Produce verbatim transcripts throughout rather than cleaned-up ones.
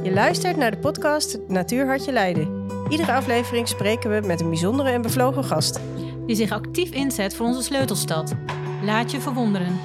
Je luistert naar de podcast Natuurhartje Leiden. Iedere aflevering spreken we met een bijzondere en bevlogen gast. Die zich actief inzet voor onze sleutelstad. Laat je verwonderen.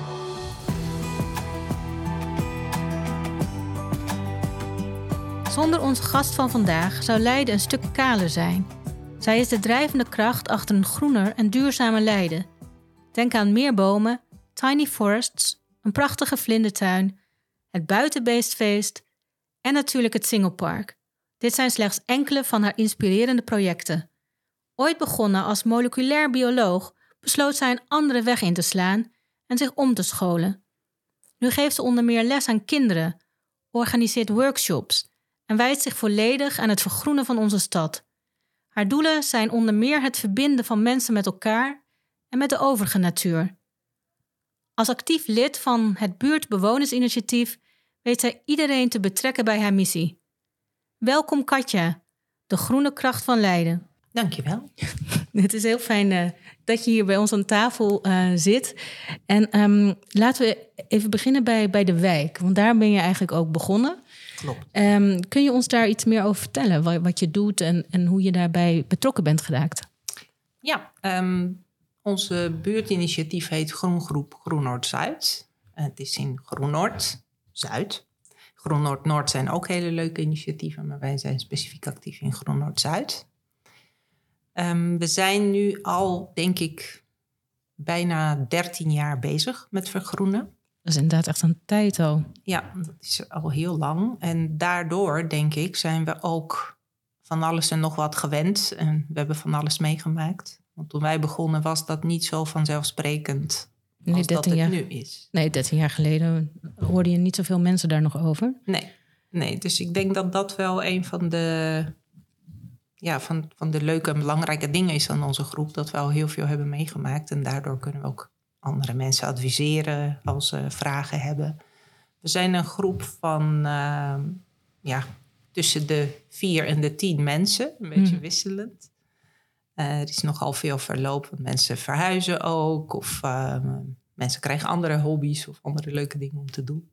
Zonder onze gast van vandaag zou Leiden een stuk kaler zijn. Zij is de drijvende kracht achter een groener en duurzamer Leiden. Denk aan meer bomen, tiny forests, een prachtige vlindertuin, het buitenbeestfeest en natuurlijk het Singelpark. Dit zijn slechts enkele van haar inspirerende projecten. Ooit begonnen als moleculair bioloog, besloot zij een andere weg in te slaan en zich om te scholen. Nu geeft ze onder meer les aan kinderen, organiseert workshops en wijdt zich volledig aan het vergroenen van onze stad. Haar doelen zijn onder meer het verbinden van mensen met elkaar en met de overige natuur. Als actief lid van het Buurtbewonersinitiatief weet zij iedereen te betrekken bij haar missie. Welkom Katja, de groene kracht van Leiden. Dankjewel. Het is heel fijn uh, dat je hier bij ons aan tafel uh, zit. En um, laten we even beginnen bij, bij de wijk, want daar ben je eigenlijk ook begonnen. Klopt. Um, kun je ons daar iets meer over vertellen, wat, wat je doet en, en hoe je daarbij betrokken bent geraakt? Ja, um, onze buurtinitiatief heet Groengroep Groen-Noord-Zuid. Uh, het is in Groen-Noord-Zuid. Groen-Noord-Noord zijn ook hele leuke initiatieven, maar wij zijn specifiek actief in Groen-Noord-Zuid. Um, we zijn nu al, denk ik, bijna dertien jaar bezig met vergroenen. Dat is inderdaad echt een tijd al. Ja, dat is al heel lang. En daardoor, denk ik, zijn we ook van alles en nog wat gewend. En we hebben van alles meegemaakt. Want toen wij begonnen was dat niet zo vanzelfsprekend als nee, dat het jaar, nu is. Nee, dertien jaar geleden hoorde je niet zoveel mensen daar nog over. Nee, nee, dus ik denk dat dat wel een van de, ja, van, van de leuke en belangrijke dingen is aan onze groep. Dat we al heel veel hebben meegemaakt. En daardoor kunnen we ook andere mensen adviseren als ze vragen hebben. We zijn een groep van uh, ja, tussen de vier en de tien mensen. Een beetje hmm. wisselend. Uh, er is nogal veel verloop. Want mensen verhuizen ook. Of uh, mensen krijgen andere hobby's of andere leuke dingen om te doen.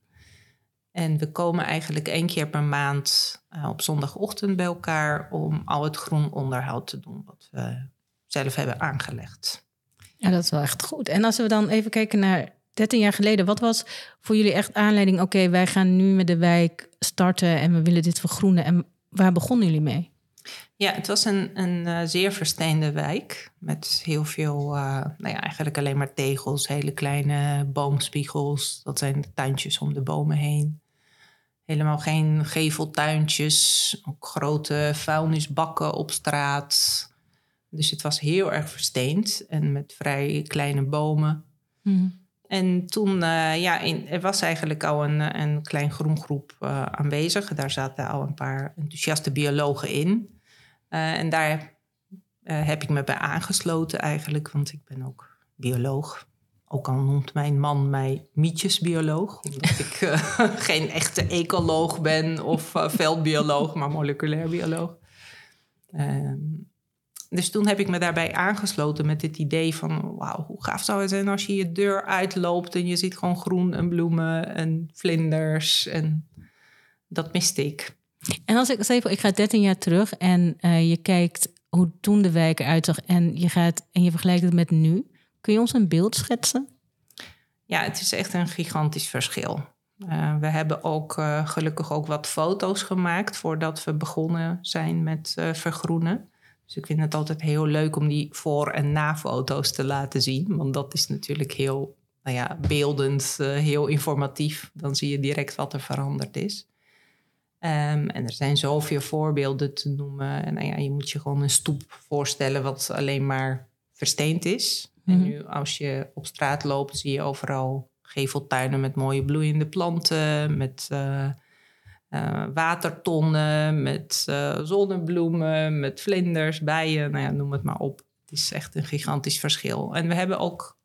En we komen eigenlijk één keer per maand uh, op zondagochtend bij elkaar om al het groen onderhoud te doen wat we zelf hebben aangelegd. Ja, dat is wel echt goed. En als we dan even kijken naar dertien jaar geleden. Wat was voor jullie echt aanleiding? Oké, okay, wij gaan nu met de wijk starten en we willen dit vergroenen. En waar begonnen jullie mee? Ja, het was een, een uh, zeer versteende wijk. Met heel veel, uh, nou ja, eigenlijk alleen maar tegels. Hele kleine boomspiegels. Dat zijn de tuintjes om de bomen heen. Helemaal geen geveltuintjes. Ook grote vuilnisbakken op straat. Dus het was heel erg versteend en met vrij kleine bomen. Mm. En toen, uh, ja, in, er was eigenlijk al een, een klein groengroep uh, aanwezig. Daar zaten al een paar enthousiaste biologen in. Uh, en daar uh, heb ik me bij aangesloten eigenlijk, want ik ben ook bioloog. Ook al noemt mijn man mij mietjesbioloog, omdat ik uh, geen echte ecoloog ben of uh, veldbioloog, maar moleculair bioloog. Uh, Dus toen heb ik me daarbij aangesloten met het idee van, wauw, hoe gaaf zou het zijn als je je deur uitloopt en je ziet gewoon groen en bloemen en vlinders. En dat miste ik. En als ik even, ik ga dertien jaar terug en uh, je kijkt hoe toen de wijk eruit zag en je gaat en je vergelijkt het met nu. Kun je ons een beeld schetsen? Ja, het is echt een gigantisch verschil. Uh, we hebben ook uh, gelukkig ook wat foto's gemaakt voordat we begonnen zijn met uh, vergroenen. Dus ik vind het altijd heel leuk om die voor- en na-foto's te laten zien. Want dat is natuurlijk heel nou ja, beeldend, uh, heel informatief. Dan zie je direct wat er veranderd is. Um, en er zijn zoveel voorbeelden te noemen. En nou ja, je moet je gewoon een stoep voorstellen wat alleen maar versteend is. Mm-hmm. En nu als je op straat loopt zie je overal geveltuinen met mooie bloeiende planten. Met uh, uh, watertonnen, met uh, zonnebloemen, met vlinders, bijen. Nou ja, noem het maar op. Het is echt een gigantisch verschil. En we hebben ook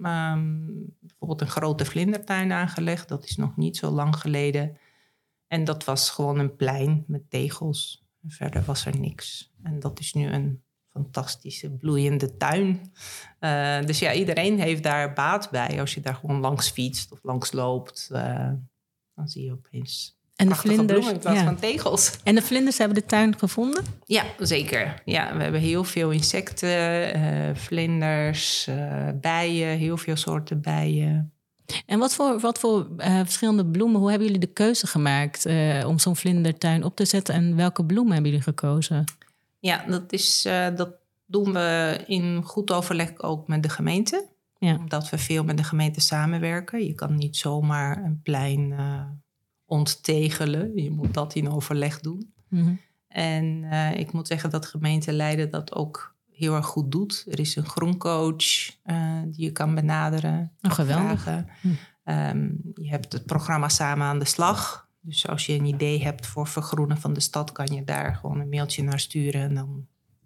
um, bijvoorbeeld een grote vlindertuin aangelegd. Dat is nog niet zo lang geleden. En dat was gewoon een plein met tegels. En verder was er niks. En dat is nu een fantastische bloeiende tuin. Uh, dus ja, iedereen heeft daar baat bij. Als je daar gewoon langs fietst of langs loopt, uh, dan zie je opeens En de prachtige vlinders, bloemen in plaats ja. van tegels. En de vlinders hebben de tuin gevonden? Ja, zeker. Ja, we hebben heel veel insecten, uh, vlinders, uh, bijen, heel veel soorten bijen. En wat voor, wat voor uh, verschillende bloemen, hoe hebben jullie de keuze gemaakt uh, om zo'n vlindertuin op te zetten? En welke bloemen hebben jullie gekozen? Ja, dat, is, uh, dat doen we in goed overleg ook met de gemeente. Ja. Omdat we veel met de gemeente samenwerken. Je kan niet zomaar een plein uh, onttegelen. Je moet dat in overleg doen. Mm-hmm. En uh, ik moet zeggen dat gemeente Leiden dat ook heel erg goed doet. Er is een groencoach uh, die je kan benaderen. Oh, geweldig. Hm. Um, je hebt het programma Samen aan de Slag. Dus als je een idee hebt voor vergroenen van de stad, kan je daar gewoon een mailtje naar sturen. En dan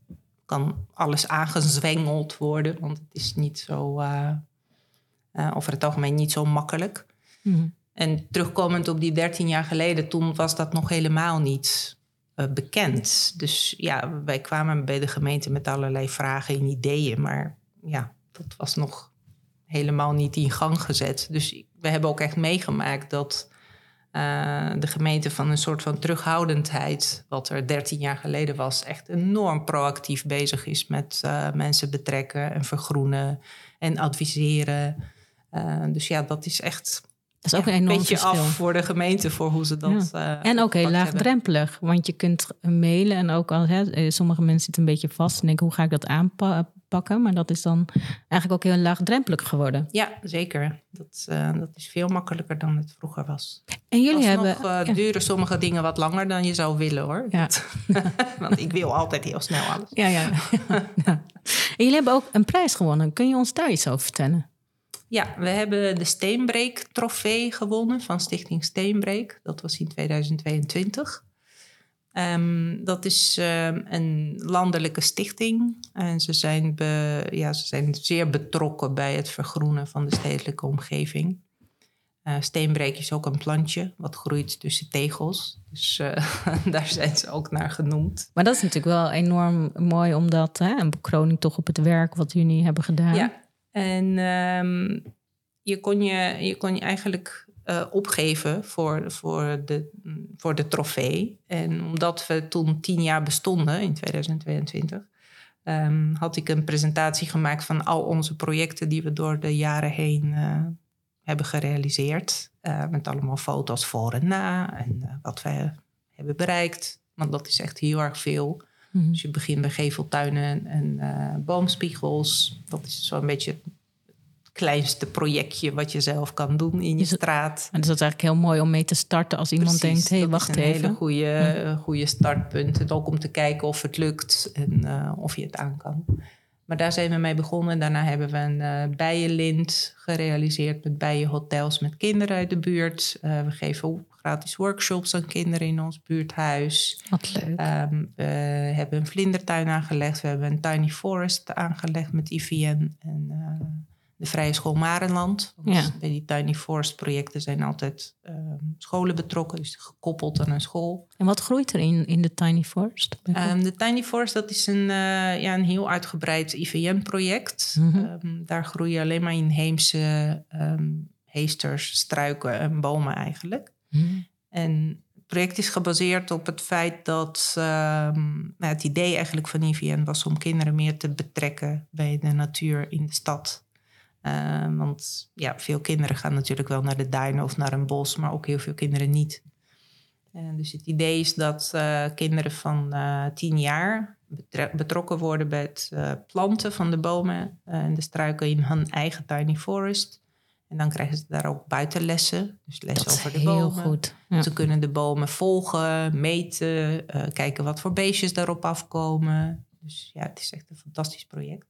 kan alles aangezwengeld worden. Want het is niet zo, uh, uh, over het algemeen niet zo makkelijk. Mm-hmm. En terugkomend op die dertien jaar geleden, toen was dat nog helemaal niet uh, bekend. Dus ja, wij kwamen bij de gemeente met allerlei vragen en ideeën. Maar ja, dat was nog helemaal niet in gang gezet. Dus we hebben ook echt meegemaakt dat uh, de gemeente van een soort van terughoudendheid, wat er dertien jaar geleden was, echt enorm proactief bezig is met uh, mensen betrekken en vergroenen en adviseren. Uh, dus ja, dat is echt dat is ook ja, een enorm beetje verschil. Af voor de gemeente voor hoe ze dat ja. uh, En ook heel laagdrempelig, hebben. Want je kunt mailen en ook al hè, sommige mensen zitten een beetje vast en denken hoe ga ik dat aanpakken, maar dat is dan eigenlijk ook heel laagdrempelig geworden. Ja, zeker. Dat, uh, dat is veel makkelijker dan het vroeger was. En jullie Alsnog, hebben uh, ja. duren sommige dingen wat langer dan je zou willen, hoor. Ja. Want ik wil altijd heel snel alles. Ja, ja. ja. En jullie hebben ook een prijs gewonnen. Kun je ons daar iets over vertellen? Ja, we hebben de Steenbreek-trofee gewonnen van Stichting Steenbreek. Dat was in tweeduizend tweeëntwintig. Um, dat is um, een landelijke stichting. En ze zijn, be, ja, ze zijn zeer betrokken bij het vergroenen van de stedelijke omgeving. Uh, Steenbreek is ook een plantje wat groeit tussen tegels. Dus uh, daar zijn ze ook naar genoemd. Maar dat is natuurlijk wel enorm mooi, omdat hè, een bekroning toch op het werk wat jullie hebben gedaan. Ja. En um, je, kon je, je kon je eigenlijk uh, opgeven voor, voor, de, voor de trofee. En omdat we toen tien jaar bestonden, in tweeduizend tweeëntwintig... Um, had ik een presentatie gemaakt van al onze projecten die we door de jaren heen uh, hebben gerealiseerd. Uh, met allemaal foto's voor en na en uh, wat we hebben bereikt. Want dat is echt heel erg veel. Mm-hmm. Dus je begint bij geveltuinen en uh, boomspiegels. Dat is zo'n beetje het kleinste projectje wat je zelf kan doen in je dus, straat. En dus dat is eigenlijk heel mooi om mee te starten als iemand Precies, denkt, hé, hey, wacht even. Dat is een even. hele goede, ja. goede startpunt. En ook om te kijken of het lukt en uh, of je het aan kan. Maar daar zijn we mee begonnen. Daarna hebben we een uh, bijenlint gerealiseerd met bijenhotels met kinderen uit de buurt. Uh, we geven gratis workshops aan kinderen in ons buurthuis. Wat leuk. Um, we hebben een vlindertuin aangelegd. We hebben een tiny forest aangelegd met I V N en uh, de Vrije School Marenland. Want ja. Bij die tiny forest projecten zijn altijd uh, scholen betrokken. Dus gekoppeld aan een school. En wat groeit er in, in de tiny forest? Um, de tiny forest, dat is een, uh, ja, een heel uitgebreid I V N-project. Mm-hmm. Um, daar groeien alleen maar inheemse um, heesters, struiken en bomen eigenlijk. Mm-hmm. En het project is gebaseerd op het feit dat um, nou, het idee eigenlijk van I V N was om kinderen meer te betrekken bij de natuur in de stad. Uh, want ja, veel kinderen gaan natuurlijk wel naar de duinen of naar een bos, maar ook heel veel kinderen niet. Uh, dus het idee is dat uh, kinderen van uh, tien jaar betre- betrokken worden bij het uh, planten van de bomen uh, en de struiken in hun eigen tiny forest. En dan krijgen ze daar ook buitenlessen, dus lessen over de bomen. Heel goed. Ja. Ze kunnen de bomen volgen, meten, uh, kijken wat voor beestjes daarop afkomen. Dus ja, het is echt een fantastisch project.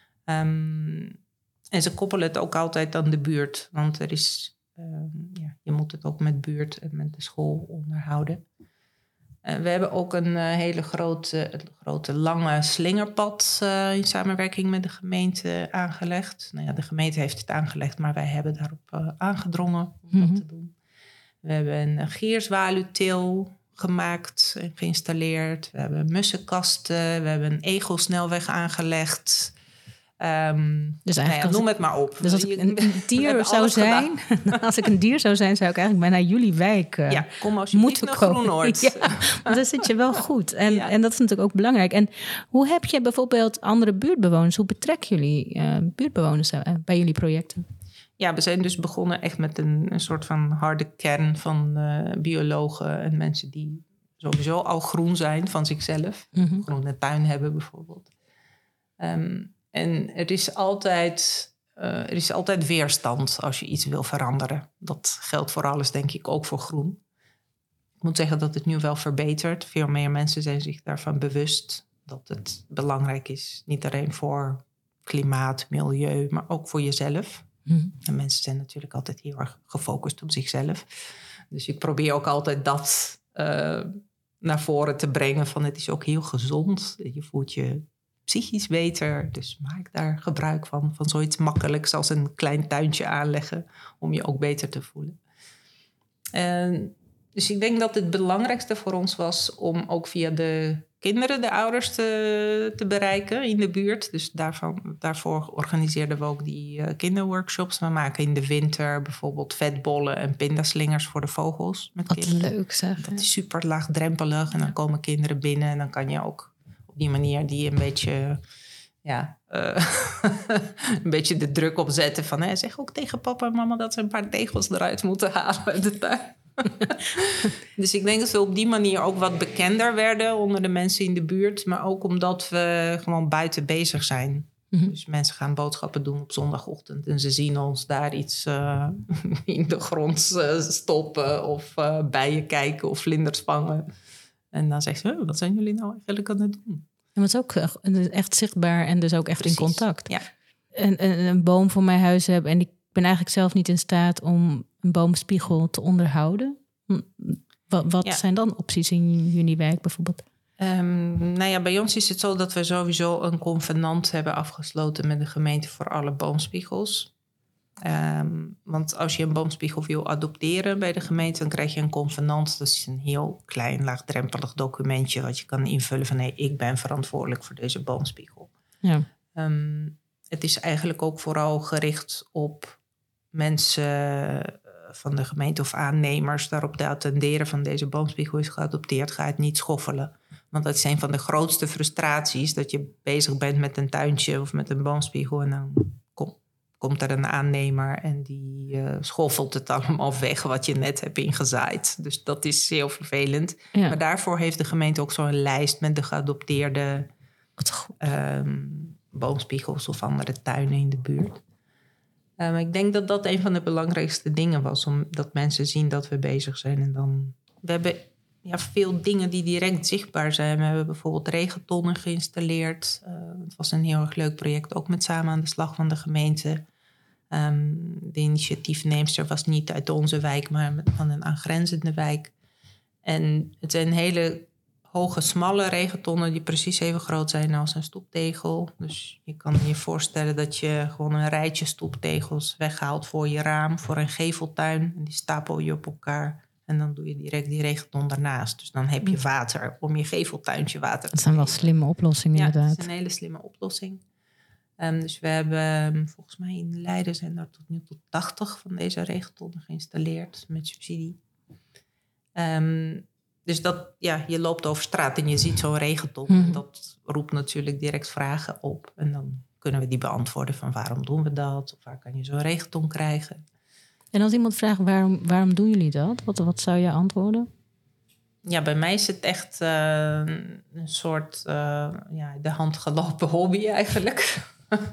Um, En ze koppelen het ook altijd aan de buurt. Want er is, uh, ja, je moet het ook met buurt en met de school onderhouden. Uh, we hebben ook een uh, hele grote, grote lange slingerpad uh, in samenwerking met de gemeente aangelegd. Nou ja, de gemeente heeft het aangelegd, maar wij hebben daarop uh, aangedrongen om mm-hmm. dat te doen. We hebben een gierzwaluwtil gemaakt en geïnstalleerd. We hebben mussenkasten. We hebben een egelsnelweg aangelegd. Um, dus nou ja, noem ik, het maar op. Dus als ik een, een dier zou zijn, als ik een dier zou zijn, zou ik eigenlijk bijna jullie wijk uh, ja, kom alsjeblieft naar Groenoord. Ja, want dan zit je wel goed. En, ja. en dat is natuurlijk ook belangrijk. En hoe heb je bijvoorbeeld andere buurtbewoners? Hoe betrekken jullie uh, buurtbewoners uh, bij jullie projecten? Ja, we zijn dus begonnen echt met een, een soort van harde kern van uh, biologen en mensen die sowieso al groen zijn van zichzelf. Mm-hmm. Groene tuin hebben bijvoorbeeld. Um, en er is altijd, uh, er is altijd weerstand als je iets wil veranderen. Dat geldt voor alles, denk ik, ook voor groen. Ik moet zeggen dat het nu wel verbetert. Veel meer mensen zijn zich daarvan bewust dat het belangrijk is. Niet alleen voor klimaat, milieu, maar ook voor jezelf. Mm. En mensen zijn natuurlijk altijd heel erg gefocust op zichzelf. Dus ik probeer ook altijd dat uh, naar voren te brengen. Van het is ook heel gezond. Je voelt je psychisch beter. Dus maak daar gebruik van. Van zoiets makkelijks als een klein tuintje aanleggen. Om je ook beter te voelen. En dus ik denk dat het belangrijkste voor ons was om ook via de kinderen de ouders te, te bereiken in de buurt. Dus daarvan, daarvoor organiseerden we ook die uh, kinderworkshops. We maken in de winter bijvoorbeeld vetbollen en pindaslingers voor de vogels. Met Wat kinderen. Leuk zeg. Dat is super laagdrempelig. En dan komen kinderen binnen en dan kan je ook op die manier die een beetje, ja, uh, een beetje de druk opzetten van, hè, zeg ook tegen papa en mama dat ze een paar tegels eruit moeten halen uit de tuin. Dus ik denk dat we op die manier ook wat bekender werden onder de mensen in de buurt. Maar ook omdat we gewoon buiten bezig zijn. Mm-hmm. Dus mensen gaan boodschappen doen op zondagochtend. En ze zien ons daar iets uh, in de grond uh, stoppen. Of uh, bijen kijken of vlinders vangen. En dan zeggen ze, oh, wat zijn jullie nou eigenlijk aan het doen? En wat is ook echt zichtbaar en dus ook echt Precies. in contact. Ja. En, en een boom voor mijn huis hebben. En ik ben eigenlijk zelf niet in staat om een boomspiegel te onderhouden. Wat, wat ja. zijn dan opties in jullie wijk bijvoorbeeld? Um, nou ja, bij ons is het zo dat we sowieso een convenant hebben afgesloten met de gemeente voor alle boomspiegels. Um, want als je een boomspiegel wil adopteren bij de gemeente, dan krijg je een convenant. Dat is een heel klein, laagdrempelig documentje wat je kan invullen van hey, ik ben verantwoordelijk voor deze boomspiegel. Ja. Um, het is eigenlijk ook vooral gericht op mensen van de gemeente of aannemers daarop te attenderen van deze boomspiegel is geadopteerd, ga het niet schoffelen. Want dat is een van de grootste frustraties, dat je bezig bent met een tuintje of met een boomspiegel en dan kom, komt er een aannemer en die uh, schoffelt het allemaal weg wat je net hebt ingezaaid. Dus dat is heel vervelend. Ja. Maar daarvoor heeft de gemeente ook zo'n lijst met de geadopteerde um, boomspiegels of andere tuinen in de buurt. Um, ik denk dat dat een van de belangrijkste dingen was, omdat mensen zien dat we bezig zijn. En dan, we hebben ja, veel dingen die direct zichtbaar zijn. We hebben bijvoorbeeld regentonnen geïnstalleerd. Uh, het was een heel erg leuk project, ook met Samen aan de Slag van de gemeente. Um, de initiatiefneemster was niet uit onze wijk, maar van een aangrenzende wijk. En het zijn hele hoge, smalle regentonnen die precies even groot zijn als een stoeptegel. Dus je kan je voorstellen dat je gewoon een rijtje stoeptegels weghaalt voor je raam, voor een geveltuin. En die stapel je op elkaar en dan doe je direct die regenton daarnaast. Dus dan heb je water om je geveltuintje water te Dat zijn wel slimme oplossingen ja, inderdaad. Ja, dat is een hele slimme oplossing. Um, dus we hebben, volgens mij in Leiden zijn er tot nu toe tachtig van deze regentonnen geïnstalleerd met subsidie. Um, Dus dat, ja, je loopt over straat en je ziet zo'n regenton. Mm. Dat roept natuurlijk direct vragen op. En dan kunnen we die beantwoorden van waarom doen we dat? Of waar kan je zo'n regenton krijgen? En als iemand vraagt waarom, waarom doen jullie dat? Wat, wat zou je antwoorden? Ja, bij mij is het echt uh, een soort uh, ja, de hand gelopen hobby eigenlijk.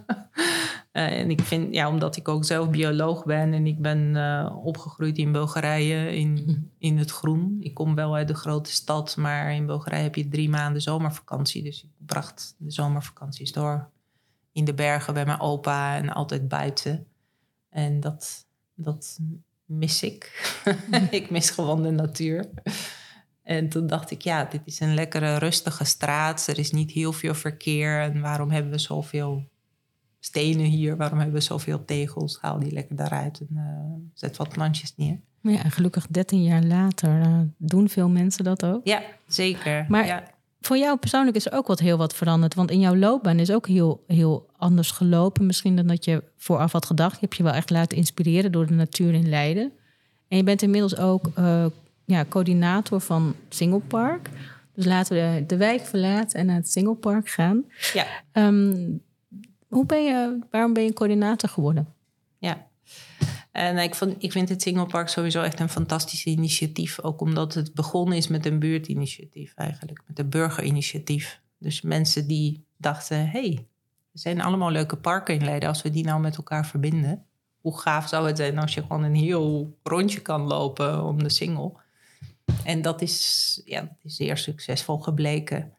Uh, en ik vind, ja, omdat ik ook zelf bioloog ben en ik ben uh, opgegroeid in Bulgarije in, in het groen. Ik kom wel uit de grote stad, maar in Bulgarije heb je drie maanden zomervakantie. Dus ik bracht de zomervakanties door in de bergen bij mijn opa en altijd buiten. En dat, dat mis ik. Ik mis gewoon de natuur. En toen dacht ik, ja, dit is een lekkere rustige straat. Er is niet heel veel verkeer. En waarom hebben we zoveel stenen hier? Waarom hebben we zoveel tegels? Haal die lekker daaruit en uh, zet wat plantjes neer. Ja, en gelukkig dertien jaar later uh, doen veel mensen dat ook. Ja, zeker. Maar ja. Voor jou persoonlijk is er ook wat heel wat veranderd. Want in jouw loopbaan is ook heel, heel anders gelopen. Misschien dan dat je vooraf had gedacht. Je hebt je wel echt laten inspireren door de natuur in Leiden. En je bent inmiddels ook uh, ja, coördinator van Singelpark. Dus laten we de, de wijk verlaten en naar het Singelpark gaan. Ja. Um, hoe ben je, waarom ben je coördinator geworden? Ja. En ik, vond, ik vind het Singelpark sowieso echt een fantastisch initiatief. Ook omdat het begonnen is met een buurtinitiatief eigenlijk. Met een burgerinitiatief. Dus mensen die dachten, hé, hey, er zijn allemaal leuke parken in Leiden. Als we die nou met elkaar verbinden. Hoe gaaf zou het zijn als je gewoon een heel rondje kan lopen om de Singel. En dat is, ja, dat is zeer succesvol gebleken.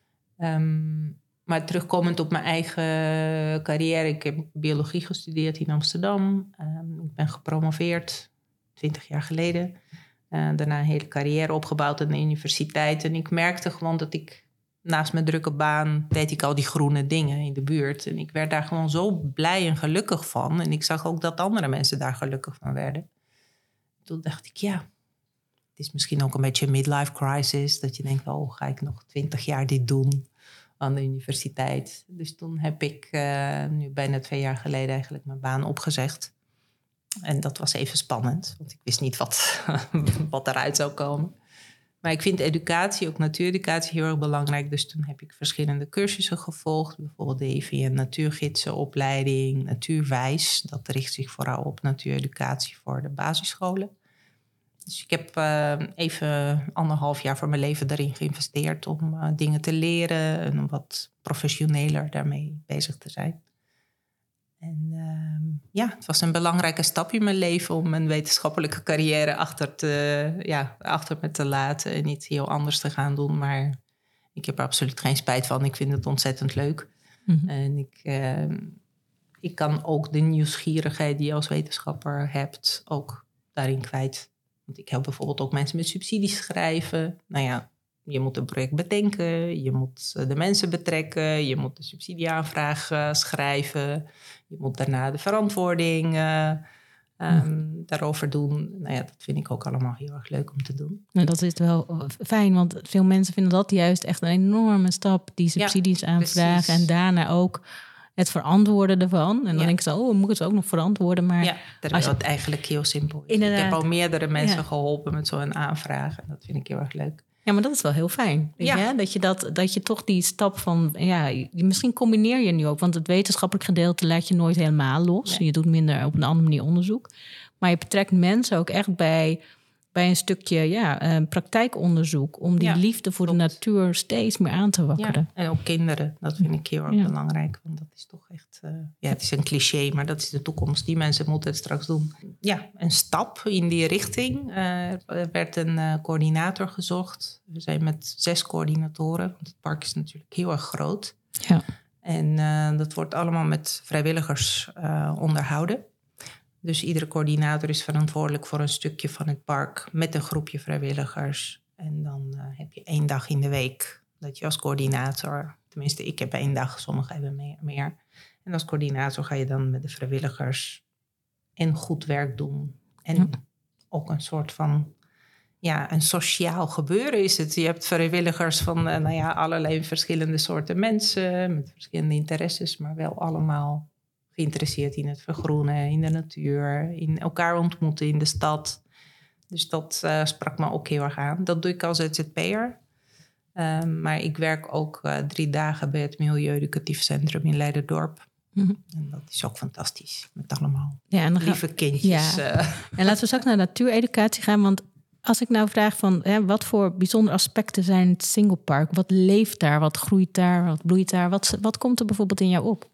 Um, Maar terugkomend op mijn eigen carrière. Ik heb biologie gestudeerd in Amsterdam. Um, ik ben gepromoveerd twintig jaar geleden. Uh, daarna een hele carrière opgebouwd aan de universiteit. En ik merkte gewoon dat ik naast mijn drukke baan... deed ik al die groene dingen in de buurt. En ik werd daar gewoon zo blij en gelukkig van. En ik zag ook dat andere mensen daar gelukkig van werden. Toen dacht ik, ja... het is misschien ook een beetje een midlife crisis. Dat je denkt, oh, ga ik nog twintig jaar dit doen... aan de universiteit. Dus toen heb ik uh, nu bijna twee jaar geleden eigenlijk mijn baan opgezegd. En dat was even spannend, want ik wist niet wat, wat eruit zou komen. Maar ik vind educatie, ook natuureducatie, heel erg belangrijk. Dus toen heb ik verschillende cursussen gevolgd. Bijvoorbeeld de E V N natuurgidsenopleiding, Natuurwijs. Dat richt zich vooral op natuureducatie voor de basisscholen. Dus ik heb uh, even anderhalf jaar van mijn leven daarin geïnvesteerd... om uh, dingen te leren en om wat professioneler daarmee bezig te zijn. En uh, ja, het was een belangrijke stap in mijn leven... om mijn wetenschappelijke carrière achter, te, ja, achter me te laten... en iets heel anders te gaan doen. Maar ik heb er absoluut geen spijt van. Ik vind het ontzettend leuk. Mm-hmm. En ik, uh, ik kan ook de nieuwsgierigheid die je als wetenschapper hebt... ook daarin kwijt. Want ik help bijvoorbeeld ook mensen met subsidies schrijven. Nou ja, je moet een project bedenken. Je moet de mensen betrekken. Je moet de subsidieaanvraag uh, schrijven. Je moet daarna de verantwoording uh, um, mm. daarover doen. Nou ja, dat vind ik ook allemaal heel erg leuk om te doen. Nou, dat is wel fijn, want veel mensen vinden dat juist echt een enorme stap. Die subsidies ja, aanvragen precies. En daarna ook... het verantwoorden ervan. En dan ja. denk ik zo, oh, we moeten het ook nog verantwoorden. Maar ja, terwijl je... het eigenlijk heel simpel is. Inderdaad. Ik heb al meerdere mensen ja. geholpen met zo'n aanvraag. En dat vind ik heel erg leuk. Ja, maar dat is wel heel fijn. Weet ja. je? Dat, je dat, dat je toch die stap van... ja, misschien combineer je nu ook. Want het wetenschappelijk gedeelte laat je nooit helemaal los. Nee. Je doet minder op een andere manier onderzoek. Maar je betrekt mensen ook echt bij... bij een stukje ja, uh, praktijkonderzoek... om die ja, liefde voor klopt. De natuur steeds meer aan te wakkeren. Ja, en ook kinderen, dat vind ik heel erg ja. belangrijk. Want dat is toch echt... Uh, ja, het is een cliché, maar dat is de toekomst. Die mensen moeten het straks doen. Ja, een stap in die richting. Uh, er werd een uh, coördinator gezocht. We zijn met zes coördinatoren. Want het park is natuurlijk heel erg groot. Ja. En uh, dat wordt allemaal met vrijwilligers uh, onderhouden. Dus iedere coördinator is verantwoordelijk voor een stukje van het park... met een groepje vrijwilligers. En dan uh, heb je één dag in de week dat je als coördinator... tenminste, ik heb één dag, sommigen hebben meer, meer. En als coördinator ga je dan met de vrijwilligers... en goed werk doen. En ja. ook een soort van... ja, een sociaal gebeuren is het. Je hebt vrijwilligers van uh, nou ja, allerlei verschillende soorten mensen... met verschillende interesses, maar wel allemaal... geïnteresseerd in het vergroenen, in de natuur, in elkaar ontmoeten in de stad. Dus dat uh, sprak me ook heel erg aan. Dat doe ik als Z Z P'er. Um, maar ik werk ook uh, drie dagen bij het Milieueducatief Centrum in Leiderdorp. Mm-hmm. En dat is ook fantastisch, met allemaal ja, en dan lieve gaan... kindjes. Ja. Uh. En laten we straks naar natuureducatie gaan, want als ik nou vraag van hè, wat voor bijzondere aspecten zijn het Singelpark? Wat leeft daar, wat groeit daar, wat bloeit daar? Wat, wat komt er bijvoorbeeld in jou op?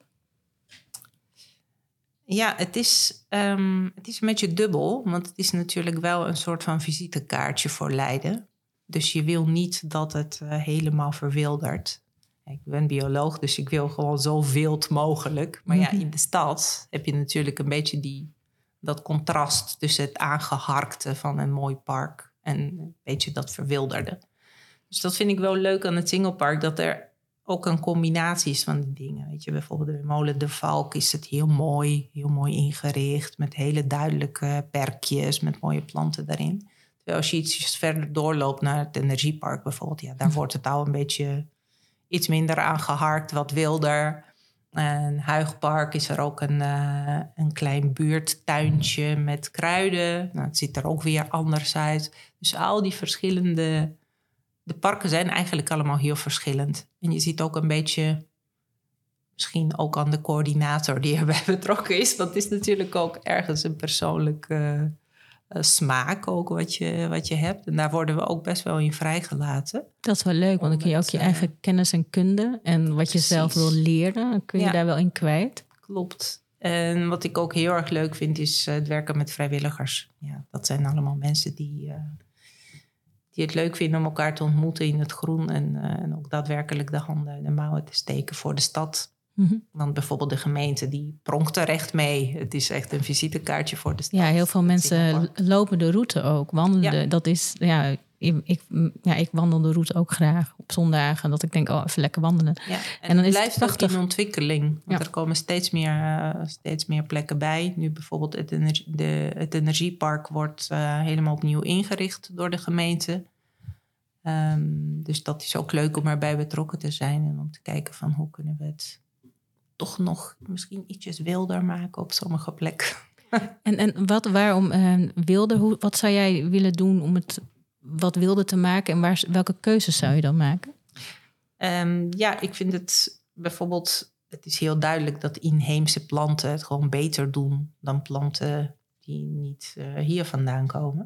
Ja, het is, um, het is een beetje dubbel. Want het is natuurlijk wel een soort van visitekaartje voor Leiden. Dus je wil niet dat het uh, helemaal verwildert. Ik ben bioloog, dus ik wil gewoon zo wild mogelijk. Maar ja, in de stad heb je natuurlijk een beetje die, dat contrast... tussen het aangeharkte van een mooi park... en een beetje dat verwilderde. Dus dat vind ik wel leuk aan het Singelpark... dat er ook een combinatie is van die dingen. Weet je, bijvoorbeeld de Molen de Valk is het heel mooi, heel mooi ingericht... met hele duidelijke perkjes, met mooie planten daarin. Terwijl als je iets verder doorloopt naar het Energiepark bijvoorbeeld... ja, daar wordt het al een beetje iets minder aangeharkt, wat wilder. Een Huigpark is er ook een, uh, een klein buurttuintje met kruiden. Nou, het ziet er ook weer anders uit. Dus al die verschillende... De parken zijn eigenlijk allemaal heel verschillend. En je ziet ook een beetje... Misschien ook aan de coördinator die erbij betrokken is. Want het is natuurlijk ook ergens een persoonlijke uh, smaak ook wat je, wat je hebt. En daar worden we ook best wel in vrijgelaten. Dat is wel leuk, want dan kun je ook je eigen kennis en kunde... en wat je precies. zelf wil leren, dan kun je ja, daar wel in kwijt. Klopt. En wat ik ook heel erg leuk vind, is het werken met vrijwilligers. Ja, dat zijn allemaal mensen die... Uh, die het leuk vinden om elkaar te ontmoeten in het groen... en, uh, en ook daadwerkelijk de handen en de mouwen te steken voor de stad... Mm-hmm. Want bijvoorbeeld de gemeente die pronkt er echt mee. Het is echt een visitekaartje voor de stad. Ja, heel veel mensen lopen de route ook, wandelen. Ja. Dat is, ja ik, ik, ja, ik wandel de route ook graag op zondagen. Dat ik denk, oh, even lekker wandelen. Ja, en, en dan het is blijft het ook in ontwikkeling. Want ja. er komen steeds meer, uh, steeds meer plekken bij. Nu bijvoorbeeld het, energie, de, het energiepark wordt uh, helemaal opnieuw ingericht door de gemeente. Um, dus dat is ook leuk om erbij betrokken te zijn. En om te kijken van hoe kunnen we het... toch nog misschien ietsjes wilder maken op sommige plekken. En, en wat, waarom uh, wilder? Hoe, wat zou jij willen doen om het wat wilder te maken? En waar, welke keuzes zou je dan maken? Um, ja, ik vind het bijvoorbeeld... Het is heel duidelijk dat inheemse planten het gewoon beter doen... dan planten die niet uh, hier vandaan komen.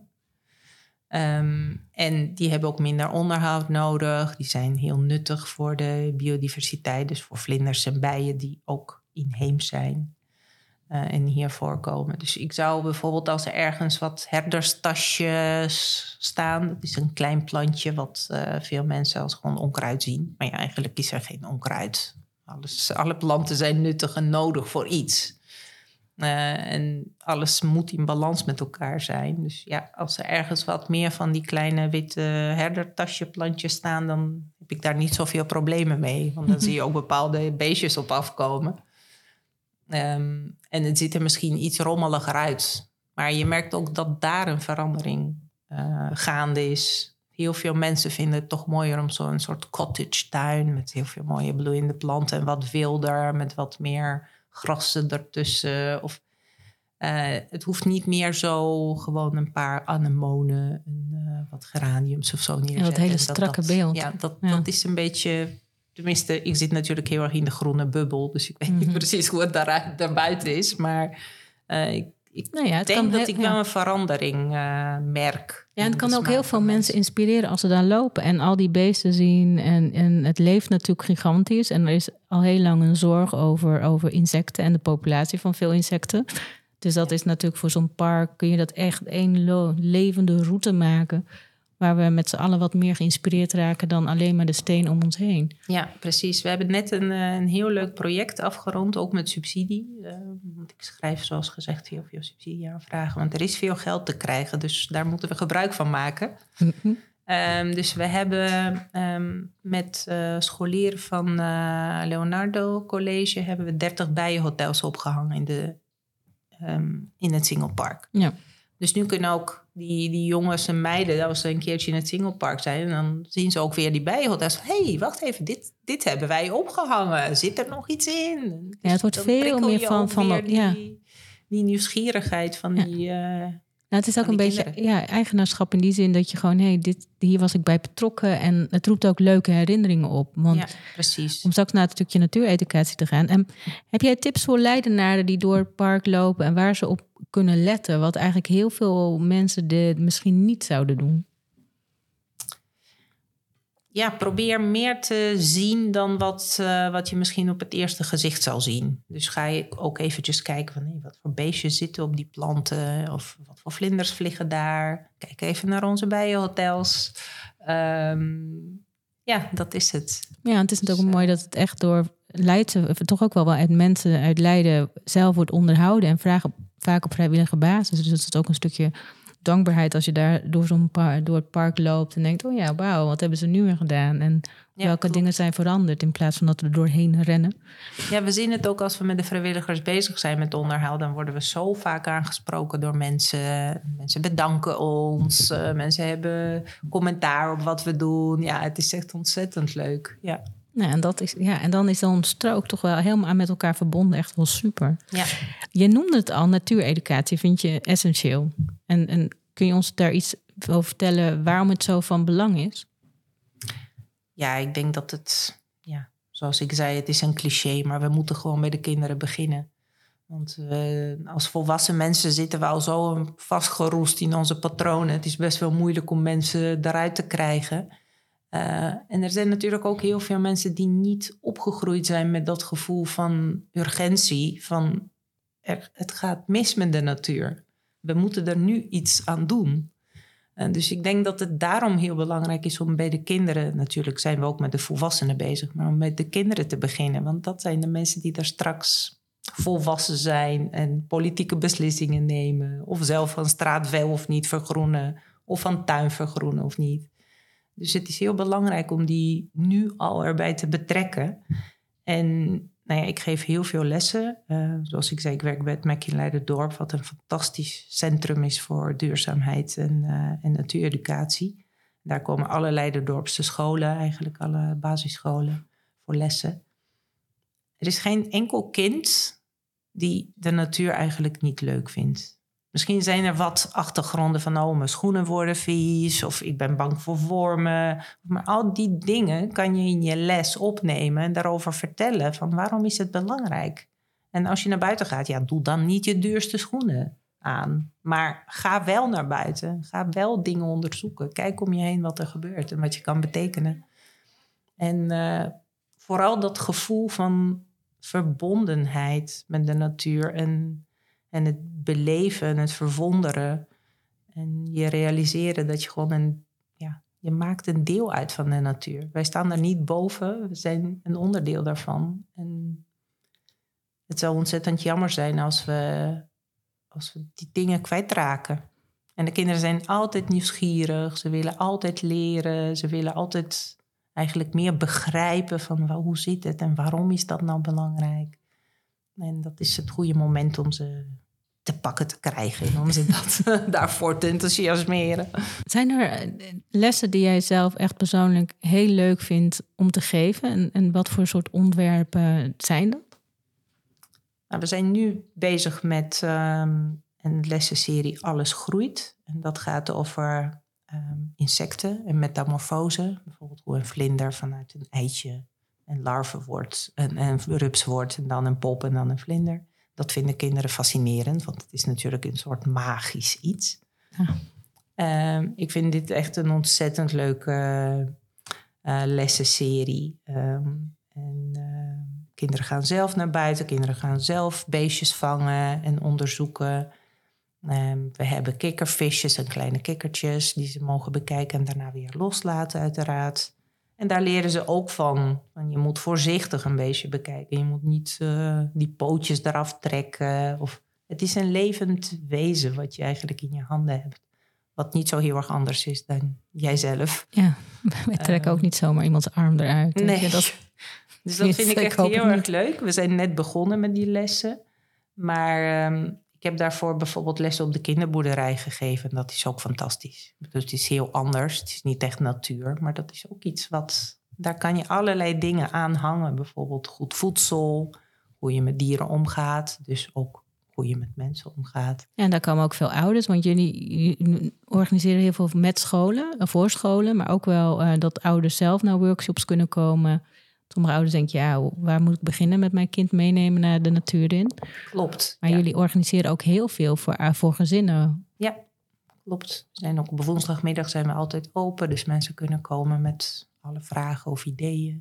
Um, en die hebben ook minder onderhoud nodig. Die zijn heel nuttig voor de biodiversiteit. Dus voor vlinders en bijen die ook inheems zijn. Uh, en hier voorkomen. Dus ik zou bijvoorbeeld als er ergens wat herderstasjes staan. Dat is een klein plantje wat uh, veel mensen als gewoon onkruid zien. Maar ja, eigenlijk is er geen onkruid. Alles, alle planten zijn nuttig en nodig voor iets. Uh, en alles moet in balans met elkaar zijn. Dus ja, als er ergens wat meer van die kleine witte herdertasjeplantjes staan... dan heb ik daar niet zoveel problemen mee. Want dan zie je ook bepaalde beestjes op afkomen. Um, en het ziet er misschien iets rommeliger uit. Maar je merkt ook dat daar een verandering uh, gaande is. Heel veel mensen vinden het toch mooier om zo'n soort cottage tuin... met heel veel mooie bloeiende planten en wat wilder, met wat meer... grassen ertussen. Of, uh, het hoeft niet meer zo gewoon een paar anemonen... en uh, wat geraniums of zo neerzetten. Ja, dat hele strakke dat, dat, beeld. Ja, dat, ja. dat is een beetje... Tenminste, ik zit natuurlijk heel erg in de groene bubbel... dus ik weet mm-hmm. niet precies hoe het daar, daarbuiten is. Maar uh, ik, ik nou ja, denk dat he- ik wel ja. een verandering uh, merk. Ja, en het kan ook heel veel mensen inspireren als ze daar lopen... en al die beesten zien. En, en het leeft natuurlijk gigantisch. En er is al heel lang een zorg over, over insecten... en de populatie van veel insecten. Dus dat is natuurlijk voor zo'n park... kun je dat echt één lo- levende route maken... waar we met z'n allen wat meer geïnspireerd raken... dan alleen maar de steen om ons heen. Ja, precies. We hebben net een, een heel leuk project afgerond, ook met subsidie. Uh, want ik schrijf, zoals gezegd, heel veel subsidieaanvragen. Want er is veel geld te krijgen, dus daar moeten we gebruik van maken. Mm-hmm. Um, dus we hebben um, met uh, scholieren van uh, Leonardo College... hebben we dertig bijenhotels opgehangen in, de, um, in het Singelpark. Ja. Dus nu kunnen ook die, die jongens en meiden... als ze een keertje in het Singelpark zijn... en dan zien ze ook weer die bijenhotels. Hé, hey, wacht even, dit, dit hebben wij opgehangen. Zit er nog iets in? Dus ja, het wordt veel meer van... van die, ja. die nieuwsgierigheid van ja. die... Uh, Nou, het is ook een beetje ja, eigenaarschap in die zin dat je gewoon... hé, hey, dit, hier was ik bij betrokken en het roept ook leuke herinneringen op. Want ja, precies. Om straks naar het stukje natuureducatie te gaan. En heb jij tips voor Leidenaren die door het park lopen... en waar ze op kunnen letten? Wat eigenlijk heel veel mensen dit misschien niet zouden doen. Ja, probeer meer te zien dan wat, uh, wat je misschien op het eerste gezicht zal zien. Dus ga je ook eventjes kijken van... Hey, wat voor beestjes zitten op die planten... of wat voor vlinders vliegen daar. Kijk even naar onze bijenhotels. Um, ja, dat is het. Ja, het is natuurlijk dus, ook mooi dat het echt door Leidse... toch ook wel wel uit mensen uit Leiden zelf wordt onderhouden... en vragen vaak op vrijwillige basis. Dus dat is ook een stukje... dankbaarheid als je daar door, zo'n par- door het park loopt en denkt... oh ja, wauw, wat hebben ze nu weer gedaan? En ja, welke klopt. dingen zijn veranderd in plaats van dat we er doorheen rennen? Ja, we zien het ook als we met de vrijwilligers bezig zijn met onderhoud. Dan worden we zo vaak aangesproken door mensen. Mensen bedanken ons. Uh, mensen hebben commentaar op wat we doen. Ja, het is echt ontzettend leuk. Ja. Nou, en, dat is, ja, en dan is zo'n strook toch wel helemaal met elkaar verbonden. Echt wel super. Ja. Je noemde het al, natuureducatie vind je essentieel. En, en kun je ons daar iets over vertellen waarom het zo van belang is? Ja, ik denk dat het, ja, zoals ik zei, het is een cliché, maar we moeten gewoon bij de kinderen beginnen. Want uh, als volwassen mensen zitten we al zo vastgeroest in onze patronen. Het is best wel moeilijk om mensen eruit te krijgen. Uh, en er zijn natuurlijk ook heel veel mensen die niet opgegroeid zijn met dat gevoel van urgentie. Van er, het gaat mis met de natuur. We moeten er nu iets aan doen. Uh, dus ik denk dat het daarom heel belangrijk is om bij de kinderen... Natuurlijk zijn we ook met de volwassenen bezig, maar om met de kinderen te beginnen. Want dat zijn de mensen die daar straks volwassen zijn en politieke beslissingen nemen. Of zelf een straat wel of niet vergroenen. Of een tuin vergroenen of niet. Dus het is heel belangrijk om die nu al erbij te betrekken. En nou ja, ik geef heel veel lessen. Uh, zoals ik zei, ik werk bij het Mec in Leiderdorp... wat een fantastisch centrum is voor duurzaamheid en, uh, en natuureducatie. Daar komen alle Leiderdorpse scholen, eigenlijk alle basisscholen, voor lessen. Er is geen enkel kind die de natuur eigenlijk niet leuk vindt. Misschien zijn er wat achtergronden van... oh, mijn schoenen worden vies of ik ben bang voor wormen. Maar al die dingen kan je in je les opnemen... en daarover vertellen van waarom is het belangrijk. En als je naar buiten gaat, ja, doe dan niet je duurste schoenen aan. Maar ga wel naar buiten. Ga wel dingen onderzoeken. Kijk om je heen wat er gebeurt en wat je kan betekenen. En uh, vooral dat gevoel van verbondenheid met de natuur... en En het beleven en het verwonderen. En je realiseren dat je gewoon een... Ja, je maakt een deel uit van de natuur. Wij staan daar niet boven. We zijn een onderdeel daarvan. En het zou ontzettend jammer zijn als we, als we die dingen kwijtraken. En de kinderen zijn altijd nieuwsgierig. Ze willen altijd leren. Ze willen altijd eigenlijk meer begrijpen van hoe zit het en waarom is dat nou belangrijk. En dat is het goede moment om ze te pakken te krijgen en om ze dat, daarvoor te enthousiasmeren. Zijn er lessen die jij zelf echt persoonlijk heel leuk vindt om te geven? En, en wat voor soort onderwerpen zijn dat? Nou, we zijn nu bezig met um, een lessenserie Alles groeit. En dat gaat over um, insecten en metamorfose. Bijvoorbeeld hoe een vlinder vanuit een eitje een larve wordt, een, een rups wordt en dan een pop en dan een vlinder. Dat vinden kinderen fascinerend, want het is natuurlijk een soort magisch iets. Ja. Um, ik vind dit echt een ontzettend leuke uh, lessenserie. Um, en uh, kinderen gaan zelf naar buiten, kinderen gaan zelf beestjes vangen en onderzoeken. Um, we hebben kikkervisjes en kleine kikkertjes die ze mogen bekijken en daarna weer loslaten uiteraard. En daar leren ze ook van. Je moet voorzichtig een beestje bekijken. Je moet niet uh, die pootjes eraf trekken. Of, het is een levend wezen wat je eigenlijk in je handen hebt. Wat niet zo heel erg anders is dan jijzelf. Ja, we trekken uh, ook niet zomaar iemands arm eruit. Nee, je, dat... dus dat vind ik echt heel erg leuk. We zijn net begonnen met die lessen. Maar um, ik heb daarvoor bijvoorbeeld lessen op de kinderboerderij gegeven. Dat is ook fantastisch. Dus het is heel anders. Het is niet echt natuur. Maar dat is ook iets wat... Daar kan je allerlei dingen aan hangen. Bijvoorbeeld goed voedsel. Hoe je met dieren omgaat. Dus ook hoe je met mensen omgaat. Ja, en daar komen ook veel ouders. Want jullie, jullie organiseren heel veel met scholen. Voor scholen. Maar ook wel uh, dat ouders zelf naar workshops kunnen komen. Sommige ouders denken, ja, waar moet ik beginnen met mijn kind meenemen naar de natuur in? Klopt. Maar ja. jullie organiseren ook heel veel voor, voor gezinnen. Ja, klopt. We zijn ook op woensdagmiddag zijn we altijd open. Dus mensen kunnen komen met alle vragen of ideeën.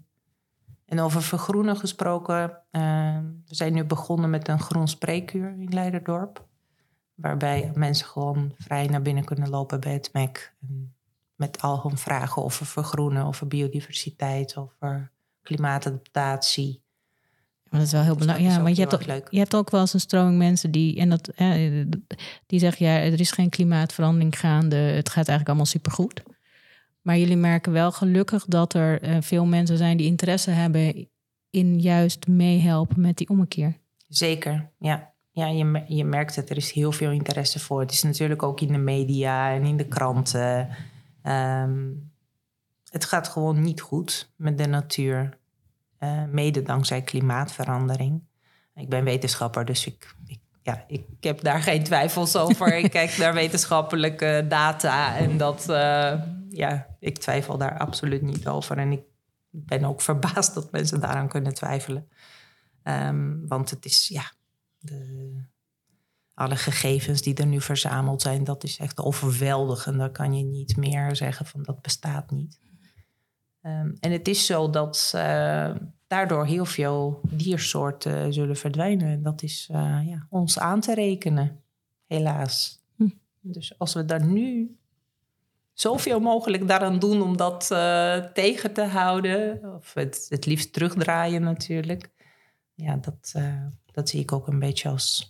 En over vergroenen gesproken. Uh, we zijn nu begonnen met een groen spreekuur in Leiderdorp. Waarbij mensen gewoon vrij naar binnen kunnen lopen bij het Mec. En met al hun vragen over vergroenen, over biodiversiteit, over klimaatadaptatie. Maar dat is wel heel belangrijk. Ja, want je hebt, ook, je hebt ook wel eens een stroming mensen die, en dat, eh, die zeggen, ja, er is geen klimaatverandering gaande. Het gaat eigenlijk allemaal supergoed. Maar jullie merken wel gelukkig dat er uh, veel mensen zijn die interesse hebben in juist meehelpen met die ommekeer. Zeker, ja. Ja, je, je merkt het, er is heel veel interesse voor. Het is natuurlijk ook in de media en in de kranten. Um, het gaat gewoon niet goed met de natuur. Uh, mede dankzij klimaatverandering. Ik ben wetenschapper, dus ik, ik, ja, ik heb daar geen twijfels over. Ik kijk naar wetenschappelijke data en dat, uh, ja, ik twijfel daar absoluut niet over. En ik ben ook verbaasd dat mensen daaraan kunnen twijfelen. Um, want het is, ja, de, alle gegevens die er nu verzameld zijn, dat is echt overweldigend. Dan kan je niet meer zeggen van dat bestaat niet. Um, en het is zo dat uh, daardoor heel veel diersoorten zullen verdwijnen. En dat is uh, ja, ons aan te rekenen, helaas. Hm. Dus als we daar nu zoveel mogelijk daaraan doen om dat uh, tegen te houden, of het, het liefst terugdraaien natuurlijk, ja, dat, uh, dat zie ik ook een beetje als,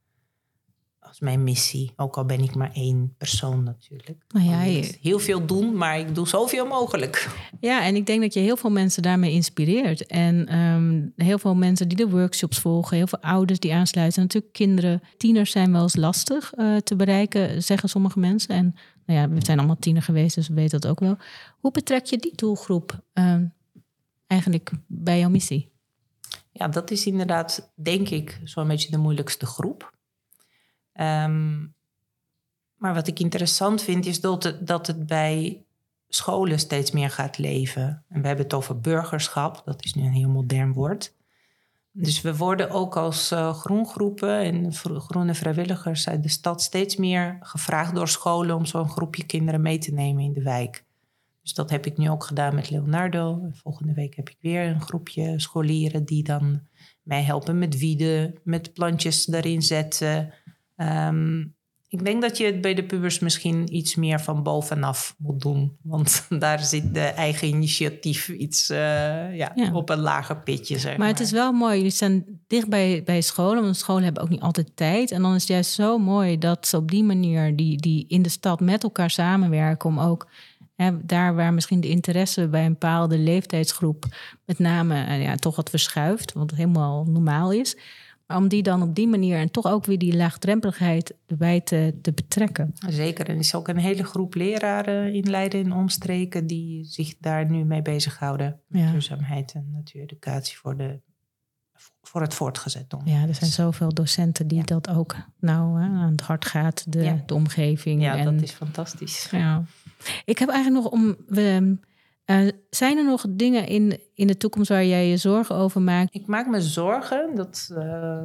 als mijn missie. Ook al ben ik maar één persoon natuurlijk. Nou ja, je... Heel veel doen, maar ik doe zoveel mogelijk. Ja, en ik denk dat je heel veel mensen daarmee inspireert. En um, heel veel mensen die de workshops volgen, heel veel ouders die aansluiten. Natuurlijk kinderen, tieners zijn wel eens lastig uh, te bereiken, zeggen sommige mensen. En nou ja, we zijn allemaal tiener geweest, dus we weten dat ook wel. Hoe betrek je die doelgroep uh, eigenlijk bij jouw missie? Ja, dat is inderdaad, denk ik, zo'n beetje de moeilijkste groep. Um, maar wat ik interessant vind, is dat het, dat het bij scholen steeds meer gaat leven. En we hebben het over burgerschap, dat is nu een heel modern woord. Dus we worden ook als uh, groengroepen en groene vrijwilligers uit de stad steeds meer gevraagd door scholen om zo'n groepje kinderen mee te nemen in de wijk. Dus dat heb ik nu ook gedaan met Leonardo. Volgende week heb ik weer een groepje scholieren die dan mij helpen met wieden, met plantjes erin zetten. Um, ik denk dat je het bij de pubers misschien iets meer van bovenaf moet doen. Want daar zit de eigen initiatief iets uh, ja, ja. op een lager pitje. Zeg maar. maar het is wel mooi. Jullie staan dicht bij, bij scholen. Want scholen hebben ook niet altijd tijd. En dan is het juist zo mooi dat ze op die manier die, die in de stad met elkaar samenwerken. Om ook hè, daar waar misschien de interesse bij een bepaalde leeftijdsgroep met name uh, ja, toch wat verschuift. Wat helemaal normaal is. Maar om die dan op die manier en toch ook weer die laagdrempeligheid erbij te, te betrekken. Zeker. En er is ook een hele groep leraren in Leiden en omstreken die zich daar nu mee bezighouden. Met ja. duurzaamheid en natuureducatie voor, de, voor het voortgezet onderwijs. Ja, er zijn zoveel docenten die ja. dat ook nou hè, aan het hart gaat, de, ja. de omgeving. Ja, en, dat is fantastisch. Ja. Ik heb eigenlijk nog om... We, Uh, zijn er nog dingen in, in de toekomst waar jij je zorgen over maakt? Ik maak me zorgen dat, uh,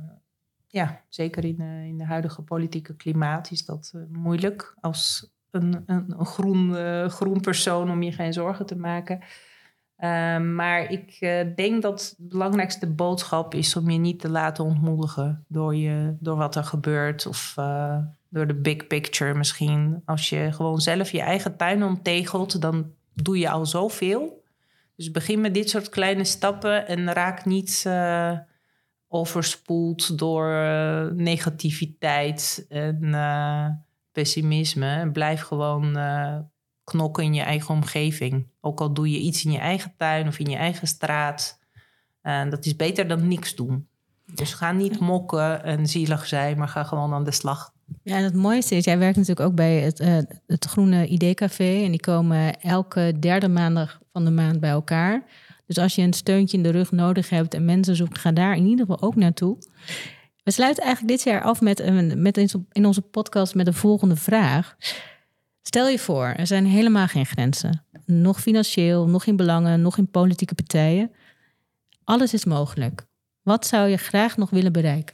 ja, zeker in, uh, in de huidige politieke klimaat is dat uh, moeilijk als een, een, een groen, uh, groen persoon om je geen zorgen te maken. Uh, maar ik uh, denk dat de belangrijkste boodschap is om je niet te laten ontmoedigen door, je, door wat er gebeurt of uh, door de big picture misschien. Als je gewoon zelf je eigen tuin onttegelt, dan doe je al zoveel. Dus begin met dit soort kleine stappen en raak niet uh, overspoeld door uh, negativiteit en uh, pessimisme. En blijf gewoon uh, knokken in je eigen omgeving. Ook al doe je iets in je eigen tuin of in je eigen straat. Uh, dat is beter dan niks doen. Dus ga niet mokken en zielig zijn, maar ga gewoon aan de slag. Ja, en het mooiste is, jij werkt natuurlijk ook bij het, uh, het Groene Ideecafé. En die komen elke derde maandag van de maand bij elkaar. Dus als je een steuntje in de rug nodig hebt en mensen zoekt, ga daar in ieder geval ook naartoe. We sluiten eigenlijk dit jaar af met, een, met in onze podcast met de volgende vraag. Stel je voor, er zijn helemaal geen grenzen. Nog financieel, nog in belangen, nog in politieke partijen. Alles is mogelijk. Wat zou je graag nog willen bereiken?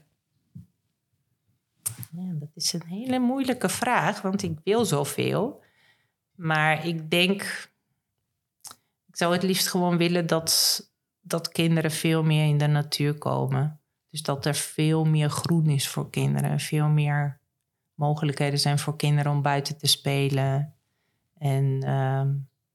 Ja, dat is een hele moeilijke vraag, want ik wil zoveel. Maar ik denk, ik zou het liefst gewoon willen dat, dat kinderen veel meer in de natuur komen. Dus dat er veel meer groen is voor kinderen. Veel meer mogelijkheden zijn voor kinderen om buiten te spelen. En uh,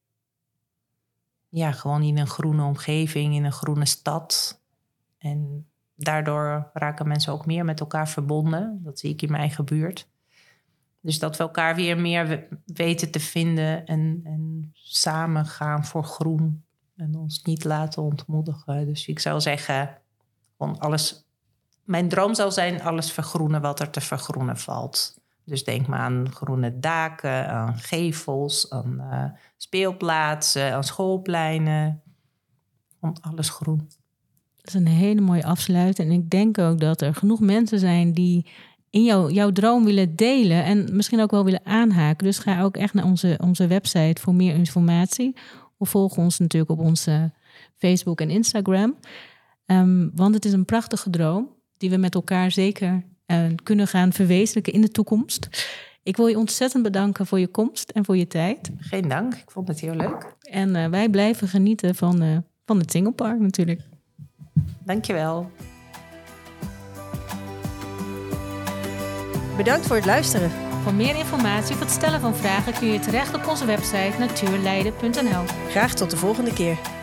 ja, gewoon in een groene omgeving, in een groene stad. En daardoor raken mensen ook meer met elkaar verbonden. Dat zie ik in mijn eigen buurt. Dus dat we elkaar weer meer weten te vinden en, en samen gaan voor groen. En ons niet laten ontmoedigen. Dus ik zou zeggen, gewoon alles. Mijn droom zou zijn alles vergroenen wat er te vergroenen valt. Dus denk maar aan groene daken, aan gevels, aan uh, speelplaatsen, aan schoolpleinen. Want alles groen. Dat is een hele mooie afsluiting. En ik denk ook dat er genoeg mensen zijn die in jou, jouw droom willen delen en misschien ook wel willen aanhaken. Dus ga ook echt naar onze, onze website voor meer informatie. Of volg ons natuurlijk op onze Facebook en Instagram. Um, want het is een prachtige droom die we met elkaar zeker uh, kunnen gaan verwezenlijken in de toekomst. Ik wil je ontzettend bedanken voor je komst en voor je tijd. Geen dank, ik vond het heel leuk. En uh, wij blijven genieten van, uh, van het Singlepark natuurlijk. Dankjewel. Bedankt voor het luisteren. Voor meer informatie of het stellen van vragen kun je terecht op onze website natuurleiden punt n l. Graag tot de volgende keer.